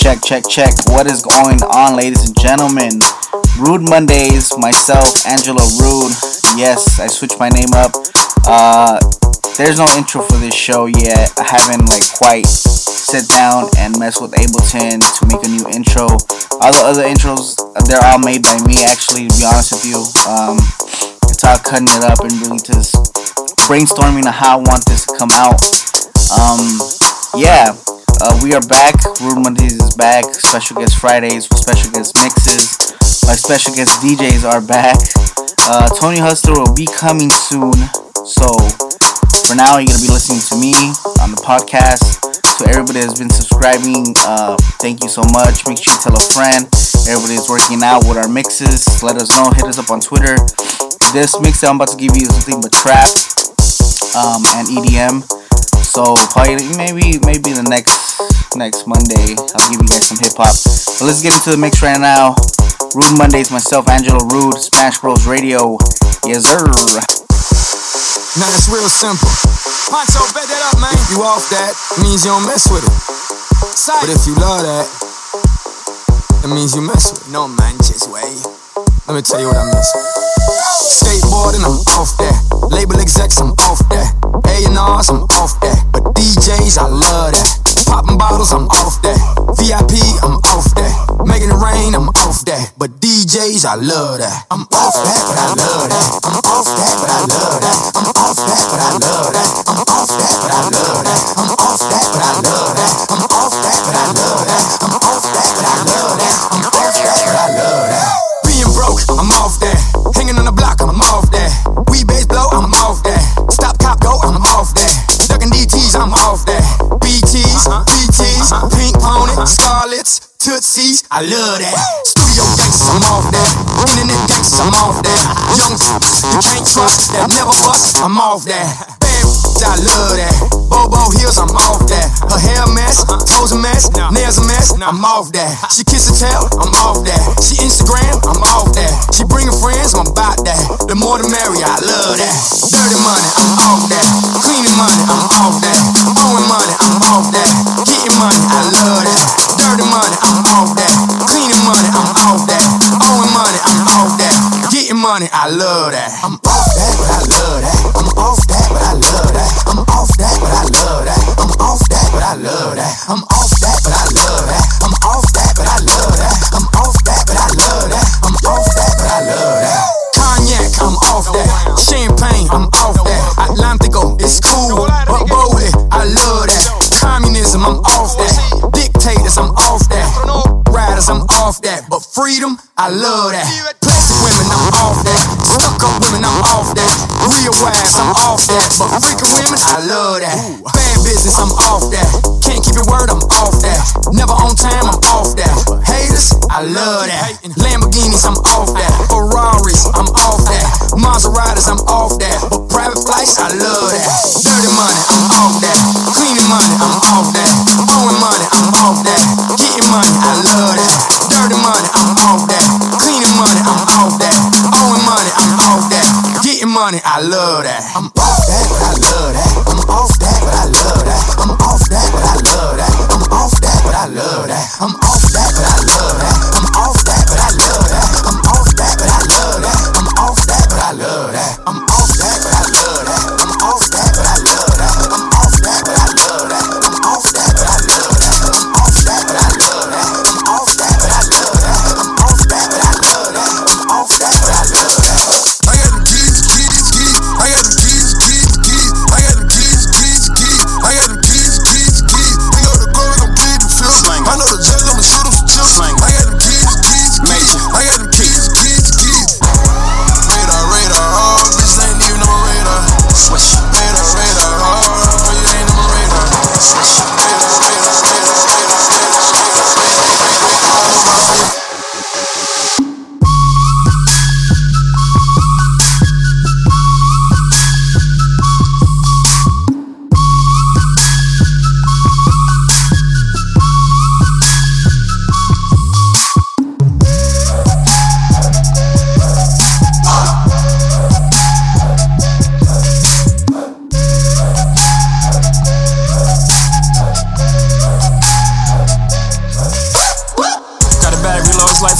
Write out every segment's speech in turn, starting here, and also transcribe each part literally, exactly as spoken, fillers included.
check, check, check. What is going on, ladies and gentlemen? Rude Mondays, myself, Angelo Rude. Yes, I switched my name up. Uh, there's no intro for this show yet. I haven't like quite sit down and mess with Ableton to make a new intro. All the other intros, they're all made by me, actually, to be honest with you. Um, it's all cutting it up and really just brainstorming on how I want this to come out. Um, yeah, uh, we are back. Rude Mondays is back. Special Guest Fridays, special guest mixes. My special guest D Js are back. Uh, Tony Hustler will be coming soon. So, for now, you're going to be listening to me on the podcast. So, everybody that's been subscribing, uh, thank you so much. Make sure you tell a friend. Everybody's working out with our mixes. Let us know. Hit us up on Twitter. This mix that I'm about to give you is nothing but trap um, and E D M. So, probably maybe maybe the next next Monday, I'll give you guys some hip hop. But let's get into the mix right now. Rude Mondays, myself, Angelo Rude, Smash Bros Radio. Yes, sir. Now it's real simple. Poncho, bet that up, man. If you off that, it means you don't mess with it. Sight. But if you love that, it means you mess with it. No, man, just wait. Let me tell you what I miss. Skateboarding, I'm off that. Label execs, I'm off that. A and R's, I'm off that. But D Js, I love that. Popping bottles, I'm off that. V I P, I'm off that. Making it rain, I'm off that. But D Js, I love that. I'm off that, but I love that. I'm off that, but I love that. I'm off that, but I love that. I'm off that, but I love that. I'm off that, but I love that. I'm off that, but I love that. I'm off that, but I love that. I'm off that, but I love that. Being broke, I'm off that. Hanging on the block, I'm off that. We bass blow, I'm off that. Stop, cop, go, I'm off that. Ducking D Ts, I'm off that. B Ts, B Ts, Pink Pony, Scarlets, Tootsies, I love that. Studio gangsters, I'm off that. Internet gangsters, I'm off that. Young you can't trust, that never bust, I'm off that. I love that. Bobo heels, I'm off that. Her hair a mess, toes a mess, nails a mess, I'm off that. She kiss and tell, I'm off that. She Instagram, I'm off that. She bringing friends, I'm about that. The more the merrier, I love that. Dirty money, I'm off that. Cleaning money, I'm off that. Owing money, I'm off that. Getting money, I love that. Dirty money, I'm off that. Cleaning money, I'm off that. Owing money, I'm off that. Getting money, I love that. I'm off that, but I love that. I'm off that, but I love that. I'm off that, but I love that. I'm off that, but I love that. I'm off that, but I love that. I'm off that, but I love that. I'm off that, but I love that. I'm off that, but I love that. Cognac, I'm off that. Champagne, I'm off that. Atlantico, it's cool, but boldly, I love that. Communism, I'm off that. Dictators, I'm off that. Riders, I'm off that. But freedom, I love that. Plastic women, I'm off that. Stuck up women, I'm off that. Real wives, I'm off that. But freaking women, I love that. Bad business, I'm off that. Can't keep your word, I'm off that. Never on time, I'm off that. Haters, I love that. Lamborghinis, I'm off that. Ferraris, I'm off that. Maseratis, I'm off that. But private flights, I love that. Dirty money, I'm off that. Cleaning money, I'm off that. Owing money, I'm off that. Getting money, I love that. Dirty money, I'm off that. Cleaning money, I'm off that. Owing money, I'm off that. Getting money, I love that. I'm off that, but I love that. I'm off that, but I love that. I'm off that, but I love that. I'm off that, but I love that. I'm off that, but I love that. I'm off that, but I love that. I'm off that, but I love that. I'm off that, but I love that. I'm off that, but I love that. I'm off that, but I love that. I'm off that, but I love that. I'm off that, but I love that. I'm off that, but I love that. I'm off that, but I love that. I'm off that, but I love that. I'm off that, but I love that. I got the keys, keys, keys. I got the keys.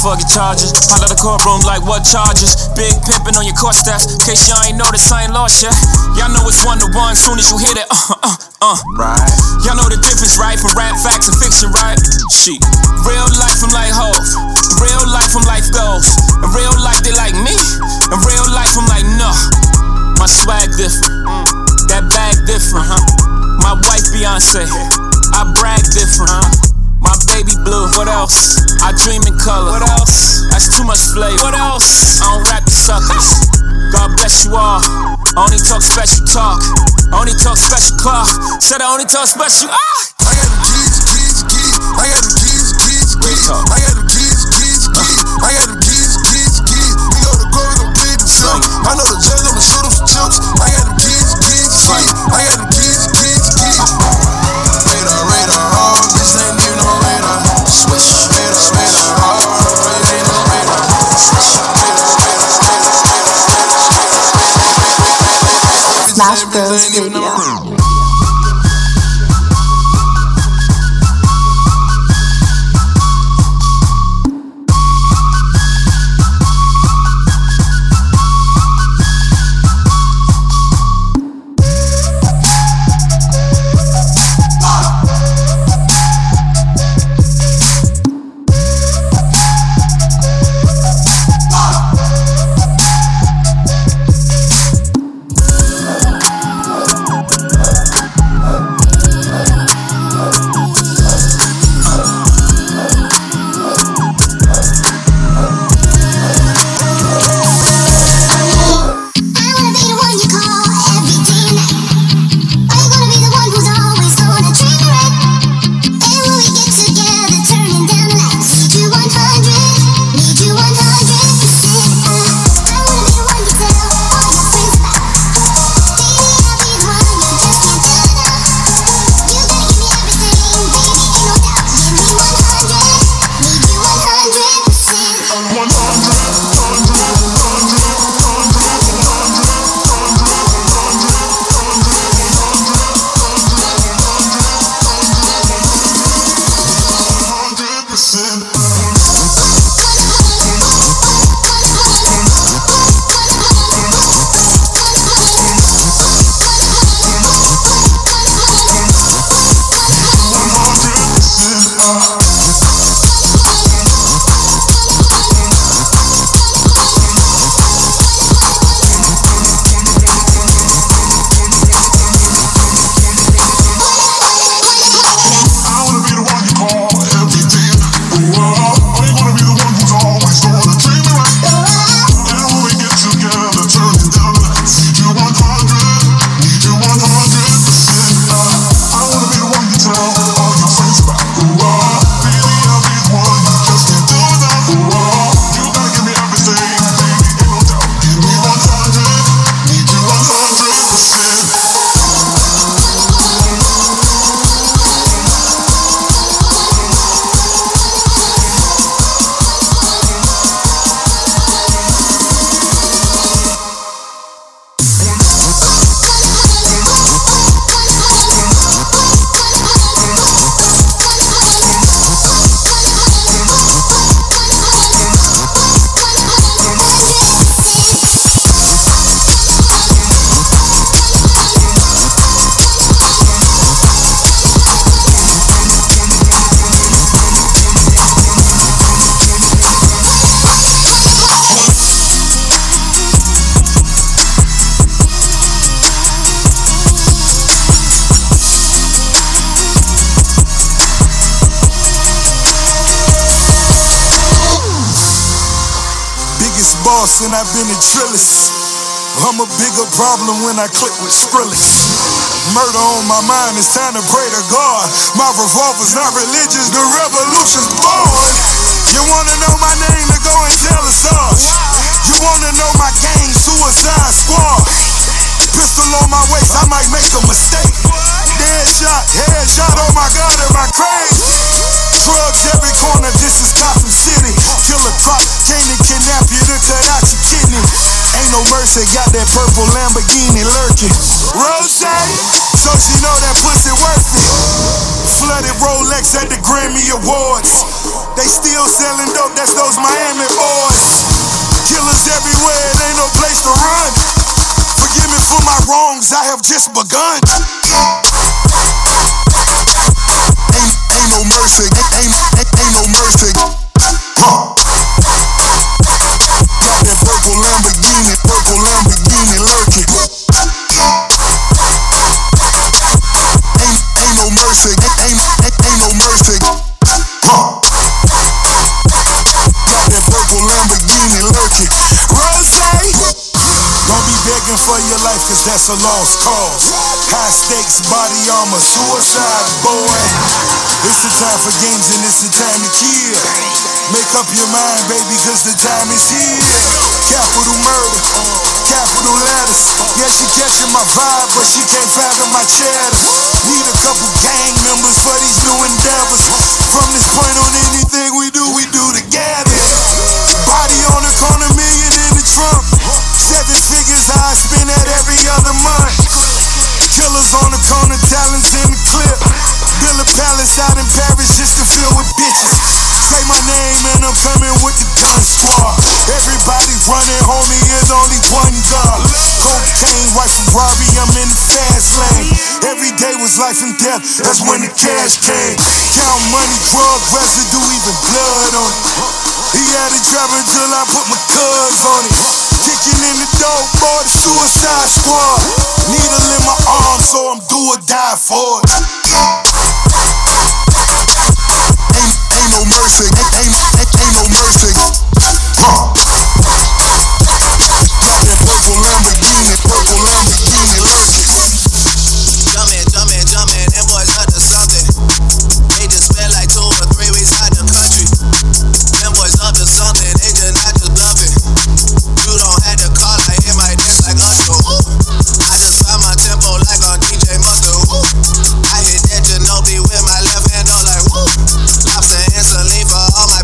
motherfucking charges. Out of the courtroom like what charges? Big pimpin' on your court staff. Case y'all ain't noticed, I ain't lost yet. Y'all know it's one to one soon as you hear that. Uh, uh, uh. Right. Y'all know the difference, right? From rap facts and fiction, right? Shit. Real life, I'm like Hov. Real life, I'm life goals. In real life, they like me. In real life, I'm like, no. My swag different. That bag different, huh? My wife Beyonce. I brag different, huh? My baby blue, what else? I dream in color, what else? That's too much flavor, what else? I don't rap the suckers. God bless you all. I only talk special talk. I only talk special clock. Said I only talk special. Ah! I got the keys, keys, keys. I got the keys, keys, keys. I got the keys, keys, keys. I got the keys, keys, keys. We go to court, we gon' plead the film. I know the judge, I'ma shoot him for chips. I got the keys, keys, keys. I got the keys, keys, keys. Radar, radar, oh, this ain't even no radar. Swish, radar, radar, oh, it ain't no radar. Swish, radar, radar, radar, radar. Smash Bros Radio. boss and I've been a drillist. I'm a bigger problem when I click with Skrillex. Murder on my mind, it's time to pray to God. My revolver's not religious, the revolution's born. You wanna know my name, then go and tell us us. You wanna know my gang, Suicide Squad. Pistol on my waist, I might make a mistake. Dead shot, head shot, oh my God, am I crazy? Drugs every corner, this is Gotham City. Killer clock, came to kidnap you, to cut out your kidney. Ain't no mercy, got that purple Lamborghini lurking. Rose, so she know that pussy worth it. Flooded Rolex at the Grammy Awards. They still selling dope, that's those Miami boys. Killers everywhere, it ain't no place to run. Forgive me for my wrongs, I have just begun. Ain't, ain't no mercy, ain't, ain't, ain't no mercy. Huh. That purple Lamborghini, purple Lamborghini lurking. Ain't, ain't no mercy, ain't, ain't, ain't no mercy. Huh. That purple Lamborghini lurking. Rose, don't be begging for your life, cause that's a lost cause. High stakes, body armor, suicide, boy. It's the time for games and it's the time to kill. Make up your mind, baby, cause the time is here. Capital murder, capital letters. Yeah, she catching my vibe, but she can't fathom my chatter. Need a couple gang members for these new endeavors. From this point on, anything we do, we do together. Body on the corner, million in the trunk. Seven figures I spend that every other month. Killers on the corner, talents in the clip. Build a palace out in Paris just to fill with bitches. Say my name and I'm coming with the gun squad. Everybody running, homie, is only one God. Cocaine, white Ferrari, I'm in the fast lane. Every day was life and death, that's when the cash came. Count money, drug residue, even blood on it. He had it trapping till I put my cuz on it. Kicking in the dope, boy, the suicide squad. Needle in my arm, so I'm do or die for it. Ain't, ain't no mercy, ain't, ain't, ain't no mercy. Huh. That purple Lamborghini, purple Lamborghini lurking. Jumpin', jumpin', jumpin', them boys up to something. They just spent like two or three weeks out the country. Them boys up to something, they just not just bluffing. You don't have to call, I hit my dance like Usher. I just found my tempo like on D J Mustard. I hit that Ginobili with my left hand, I'm like woo. Lobster and Celine for all my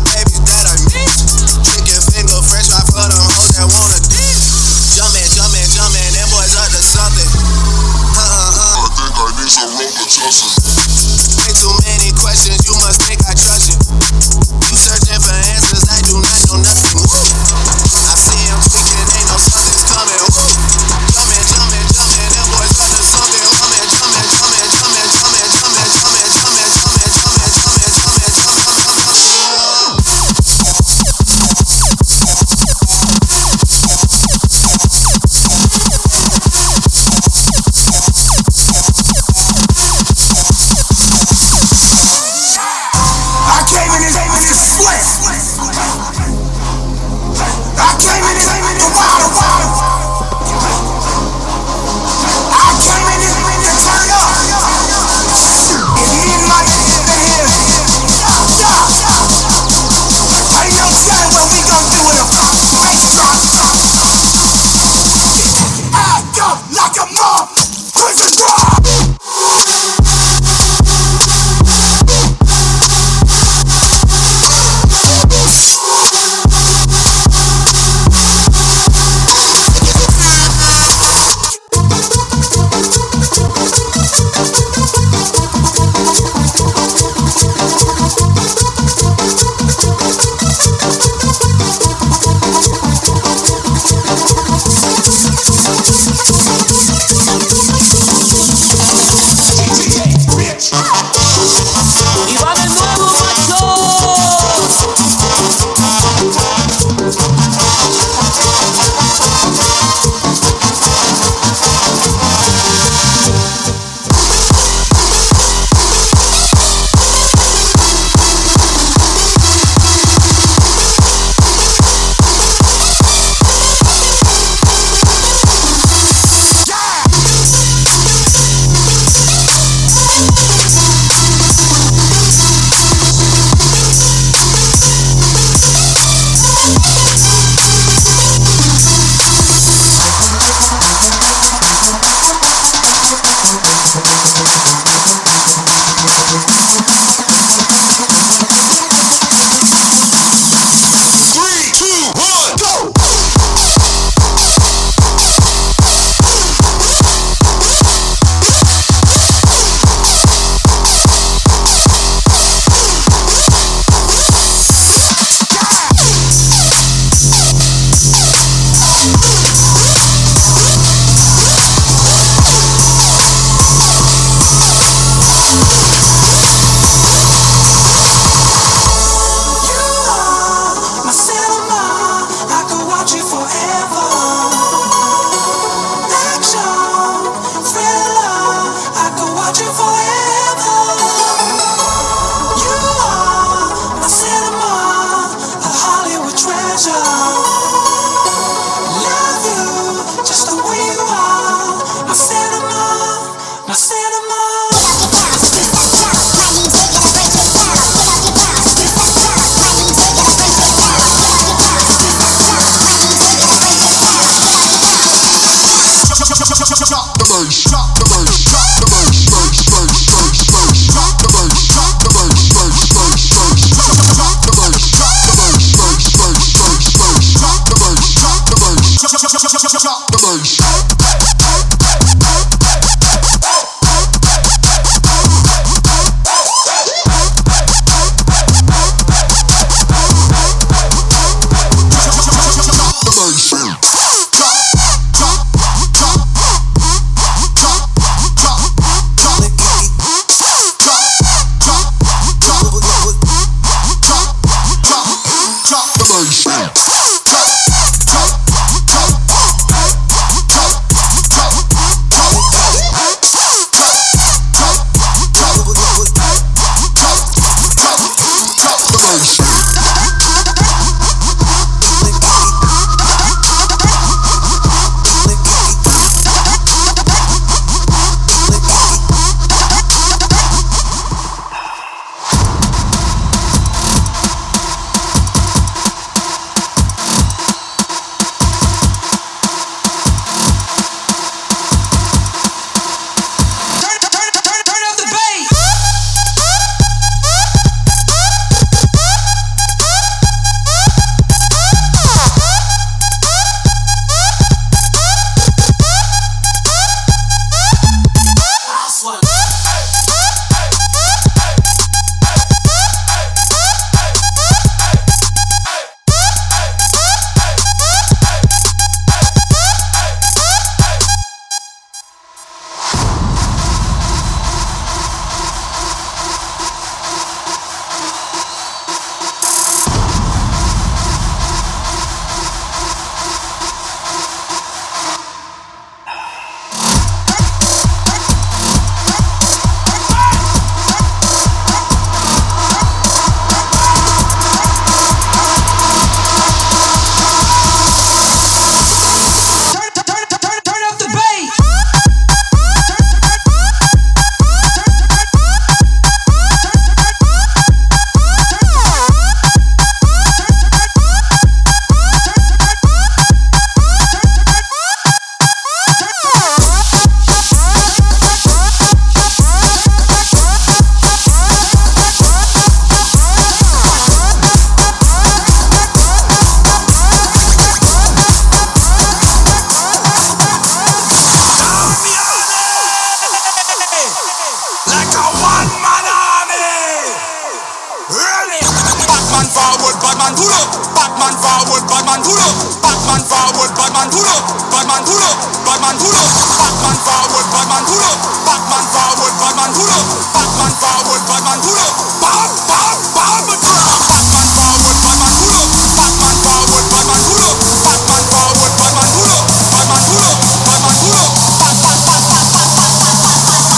man pull up, bad man forward, bad man pull up, bad man pull up, bad man pull up, bad man forward, bad man pull up, bad man forward, bad man pull up, bad man forward, bad man pull up, bad, bad, bad man drop, bad man forward, bad man pull up, bad man forward, bad man pull up, bad man forward, bad man pull up, bad man pull up, bad man pull up, bad, bad, bad, bad, bad, bad, bad, bad, bad,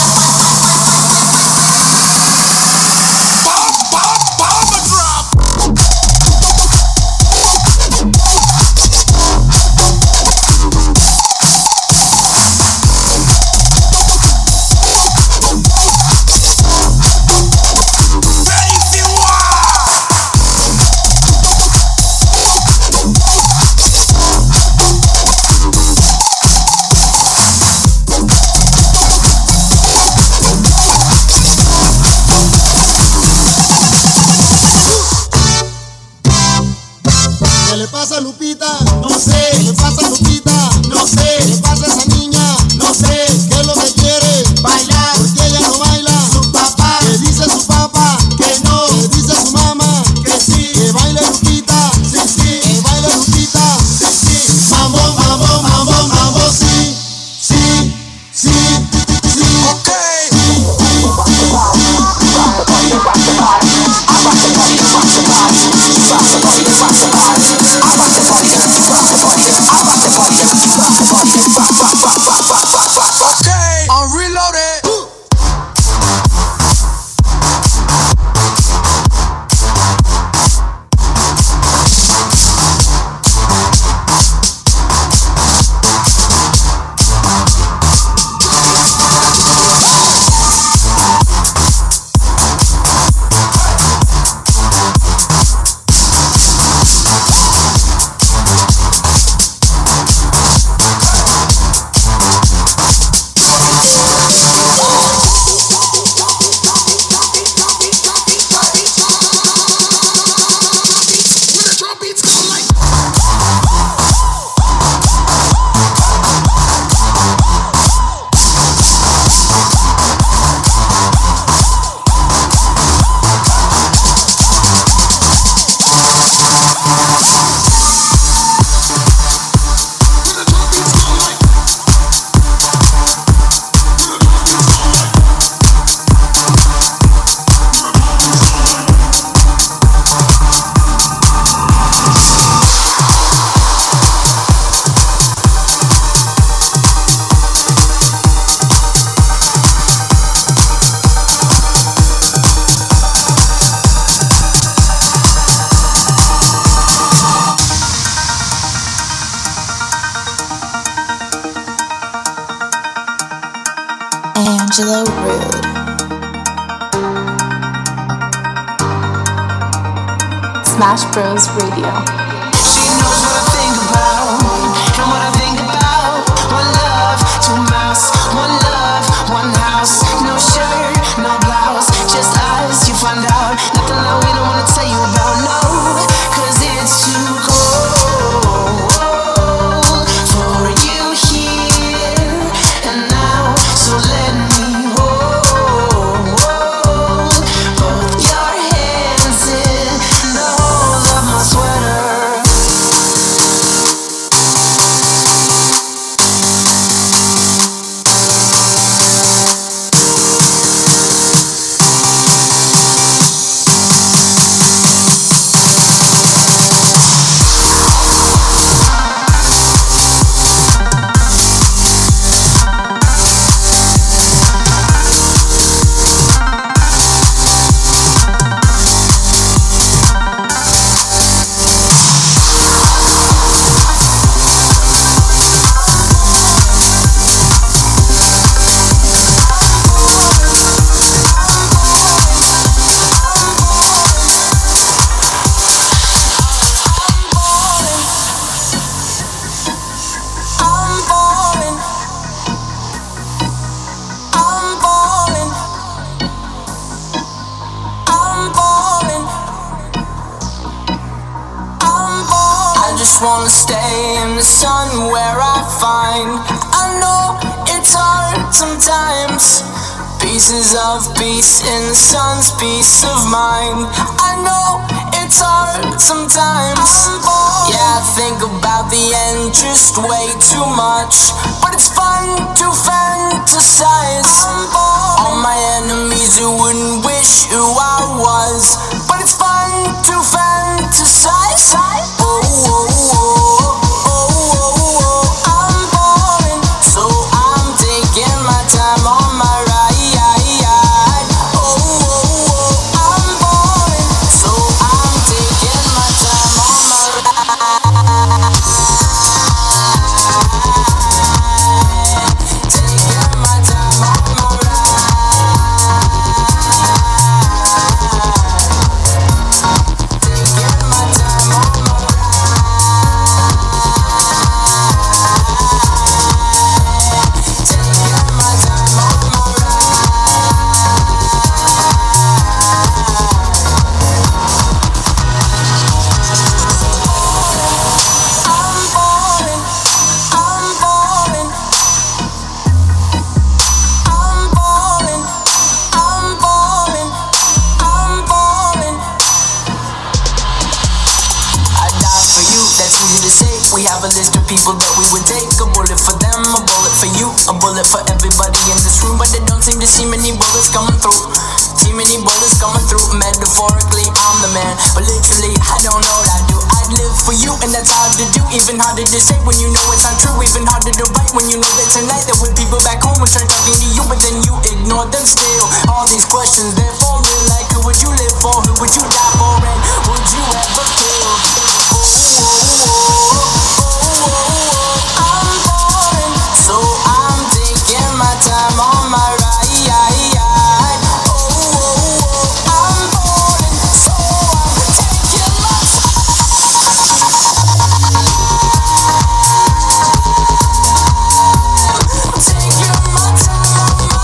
Angela Rude. Smash Bros Radio. She knows what I think about, and what I think about. One love, two mouths, one love, one house. No shirt, no blouse, just us, you find out. Nothing that we don't wanna tell you about, no, cause it's too cold for you here and now. So let me hold both your hands in the holes of my sweater. Wanna stay in the sun where I find I know it's hard sometimes. Pieces of peace in the sun's peace of mind. I know it's hard sometimes. Yeah, I think changed way too much, but it's fun to fantasize. All my enemies who wouldn't wish who I was, but it's fun to fantasize. Oh, oh, oh, oh, oh, oh, I'm boring, so I'm taking my time on my ride. Oh, oh, oh, I'm boring, so I'm taking my time on my ride. Taking my time on my We have a list of people that we would take. A bullet for them, a bullet for you, a bullet for everybody in this room. But they don't seem to see many bullets coming through. See many bullets coming through. Metaphorically, I'm the man, but literally, I don't know what I do. I'd live for you, and that's hard to do. Even harder to say when you know it's not true. Even harder to write when you know that tonight there were people back home who turned talking to you, but then you ignored them still. All these questions, they're for real. Like, who would you live for? Who would you die for? And would you ever kill? Oh, oh, oh. I'm boring, so I'm taking my time on my ride. Oh, oh, oh, I'm boring, so I'm taking my I'm taking my time on my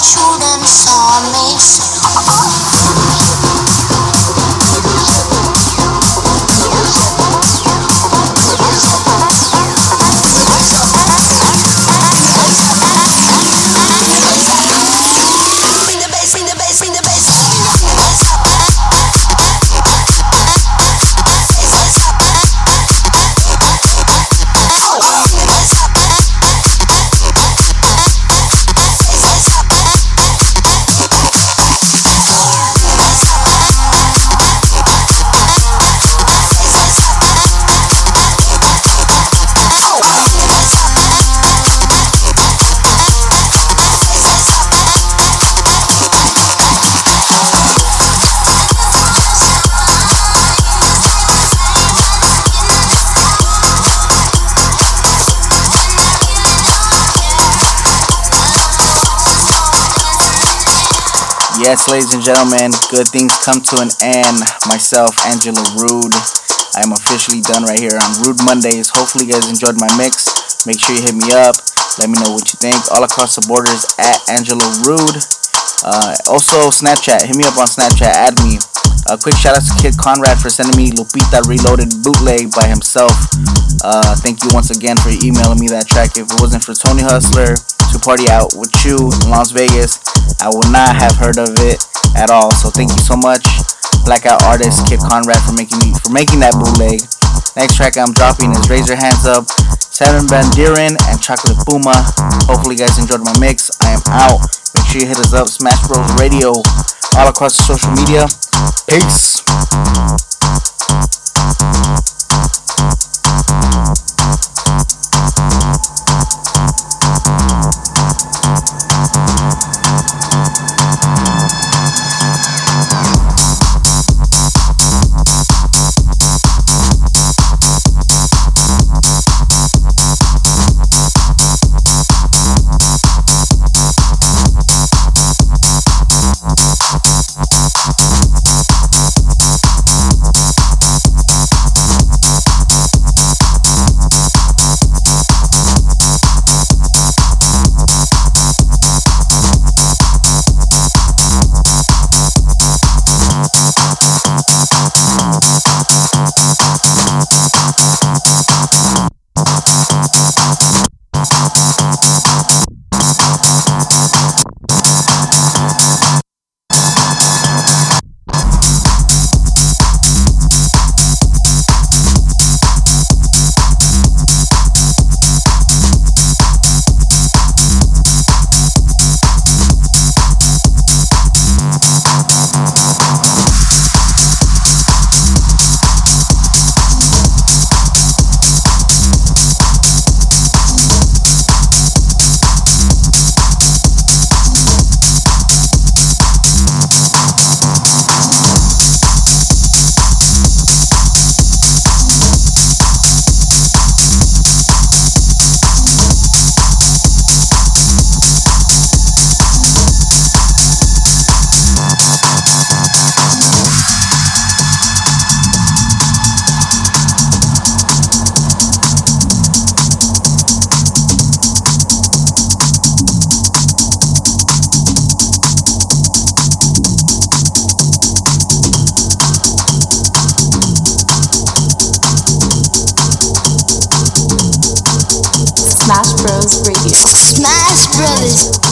shooting star mix. Yes, ladies and gentlemen, good things come to an end. Myself, Angela Rude. I am officially done right here on Rude Mondays. Hopefully you guys enjoyed my mix. Make sure you hit me up. Let me know what you think. All across the borders at Angela Rude. Uh, also, Snapchat. Hit me up on Snapchat. Add me. A quick shout out to Kid Conrad for sending me Lupita Reloaded bootleg by himself. Uh, thank you once again for emailing me that track. If it wasn't for Tony Hustler to party out with you in Las Vegas, I would not have heard of it at all. So thank you so much, Blackout artist Kid Conrad, for making me for making that bootleg. Next track I'm dropping is Raise Your Hands Up, Seven Bandirin, and Chocolate Puma. Hopefully you guys enjoyed my mix. I am out. Make sure you hit us up, Smash Bros Radio, all across the social media. Peace. Smash Bros Radio. Smash Brothers.